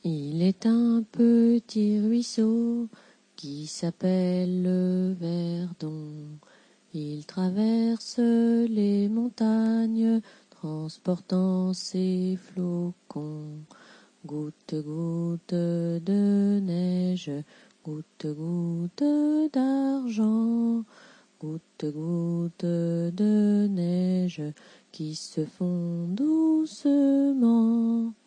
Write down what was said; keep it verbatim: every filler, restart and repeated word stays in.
Il est un petit ruisseau qui s'appelle le Verdon. Il traverse les montagnes, transportant ses flocons. Goutte, goutte de neige, goutte, goutte d'argent. Goutte, goutte de neige qui se fond doucement.